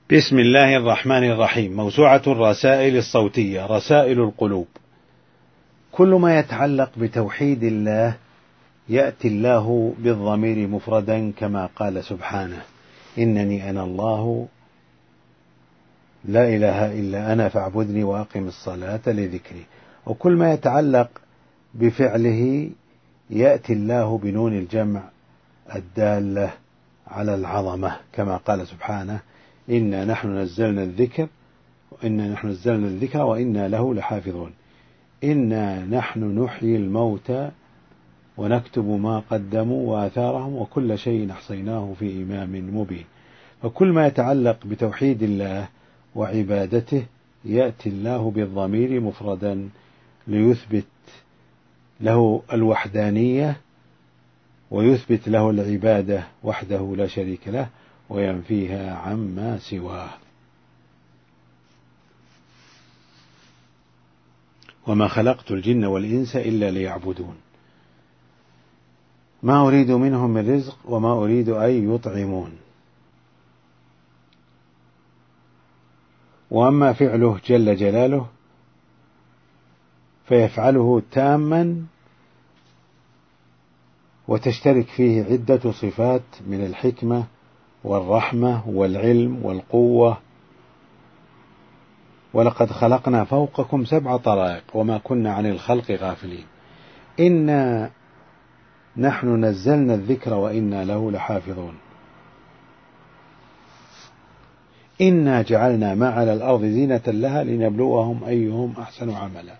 بسم الله الرحمن الرحيم. موسوعة الرسائل الصوتية، رسائل القلوب. كل ما يتعلق بتوحيد الله يأتي الله بالضمير مفردا، كما قال سبحانه: إنني أنا الله لا إله إلا أنا فاعبدني وأقم الصلاة لذكري. وكل ما يتعلق بفعله يأتي الله بنون الجمع الدالة على العظمة، كما قال سبحانه: إنا نحن نزلنا الذكر وإنا له لحافظون. إنا نحن نحيي الموتى ونكتب ما قدموا وآثارهم وكل شيء أحصيناه في إمام مبين. فكل ما يتعلق بتوحيد الله وعبادته يأتي الله بالضمير مفردا ليثبت له الوحدانية ويثبت له العبادة وحده لا شريك له وينفيها عما سواه. وما خلقت الجن والإنس إلا ليعبدون ما أريد منهم من رزق وما أريد أن يطعمون. وأما فعله جل جلاله فيفعله تاما وتشترك فيه عدة صفات من الحكمة والرحمة والعلم والقوة. ولقد خلقنا فوقكم 7 طرائق وما كنا عن الخلق غافلين. إنا نحن نزلنا الذكر وإنا له لحافظون. إنا جعلنا ما على الأرض زينة لها لنبلوهم أيهم أحسن عملا.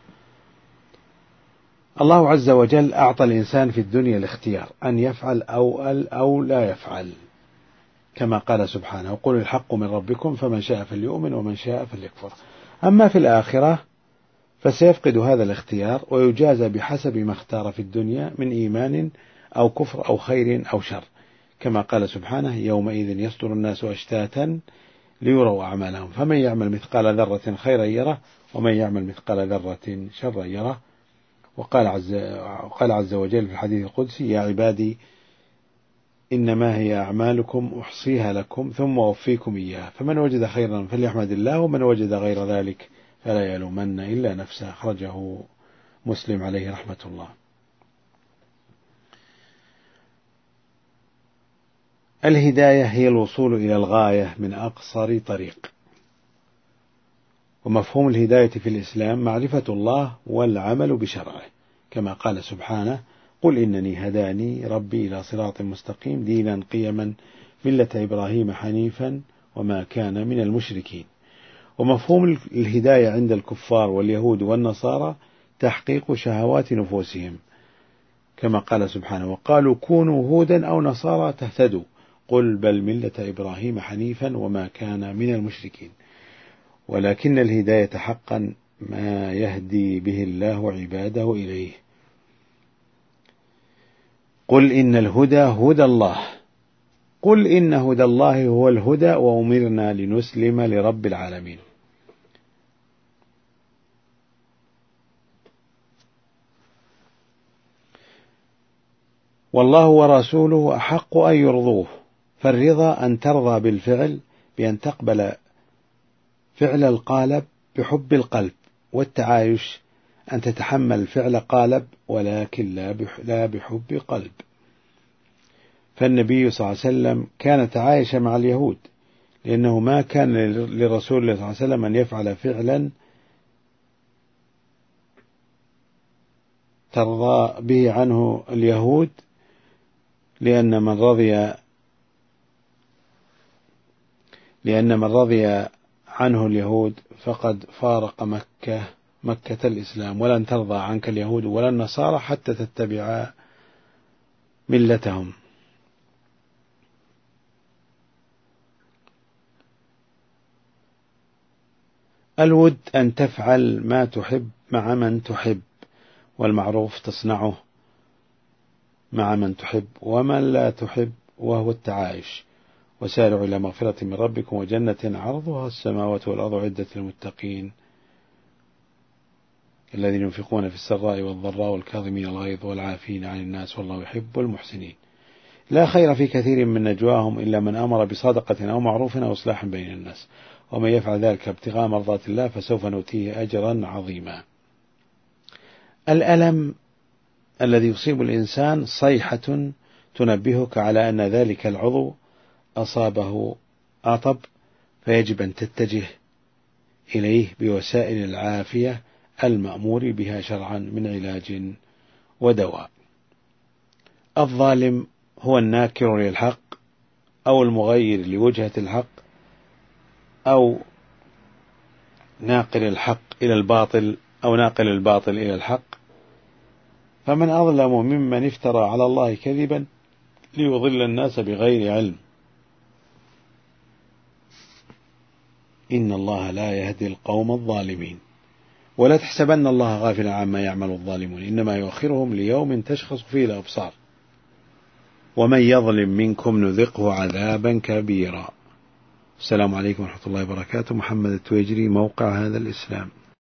الله عز وجل أعطى الإنسان في الدنيا الاختيار أن يفعل أو لا يفعل، كما قال سبحانه: قل الحق من ربكم فمن شاء فليؤمن ومن شاء فليكفر. أما في الآخرة فسيفقد هذا الاختيار ويجازى بحسب ما اختار في الدنيا من إيمان أو كفر أو خير أو شر، كما قال سبحانه: يومئذ يصدر الناس أشتاتا ليروا أعمالهم فمن يعمل مثقال ذرة خيرا يره ومن يعمل مثقال ذرة شرا يره. وقال عز وجل في الحديث القدسي: يا عبادي إنما هي أعمالكم أحصيها لكم ثم أوفيكم إياها فمن وجد خيرا فليحمد الله ومن وجد غير ذلك فلا يلومن إلا نفسه. أخرجه مسلم عليه رحمة الله. الهداية هي الوصول إلى الغاية من أقصر طريق. ومفهوم الهداية في الإسلام معرفة الله والعمل بشرعه، كما قال سبحانه: قل إنني هداني ربي إلى صراط مستقيم دينا قيما ملة إبراهيم حنيفا وما كان من المشركين. ومفهوم الهداية عند الكفار واليهود والنصارى تحقيق شهوات نفوسهم، كما قال سبحانه: وقالوا كونوا هودا أو نصارى تهتدوا قل بل ملة إبراهيم حنيفا وما كان من المشركين. ولكن الهداية حقا ما يهدي به الله عباده إليه. قل إن الهدى هدى الله، قل إن هدى الله هو الهدى وأمرنا لنسلم لرب العالمين. والله ورسوله أحق أن يرضوه، فالرضا أن ترضى بالفعل بأن تقبل فعل القالب بحب القلب، والتعايش أن تتحمل فعل قالب ولكن لا بحب قلب. فالنبي صلى الله عليه وسلم كان تعايش مع اليهود لأنه ما كان لرسول الله صلى الله عليه وسلم أن يفعل فعلا ترضى به عنه اليهود، لأن من رضي عنه اليهود فقد فارق مكة الإسلام، ولن ترضى عنك اليهود ولا النصارى حتى تتبع ملتهم. الود أن تفعل ما تحب مع من تحب، والمعروف تصنعه مع من تحب، ومن لا تحب وهو التعايش. وسارعوا إلى مغفرة من ربكم وجنة عرضها السماوات والأرض عدة للمتقين الذين ينفقون في السراء والضراء والكاظمين الغيظ والعافين عن الناس والله يحب المحسنين. لا خير في كثير من نجواهم إلا من أمر بصدقة أو معروف أو إصلاح بين الناس، ومن يفعل ذلك ابتغاء مرضات الله فسوف نؤتيه أجرا عظيما. الألم الذي يصيب الإنسان صيحة تنبهك على أن ذلك العضو أصابه عطب، فيجب أن تتجه إليه بوسائل العافية المأمور بها شرعا من علاج ودواء. الظالم هو الناكر للحق أو المغير لوجهة الحق أو ناقل الحق إلى الباطل أو ناقل الباطل إلى الحق، فمن أظلم ممن افترى على الله كذبا ليضل الناس بغير علم، إن الله لا يهدي القوم الظالمين. ولا تحسبن الله غافلا عما يعمل الظالمون، إنما يؤخرهم ليوم تشخص فيه الأبصار، ومن يظلم منكم نذقه عذابا كبيرا. السلام عليكم ورحمة الله وبركاته. محمد التويجري، موقع هذا الإسلام.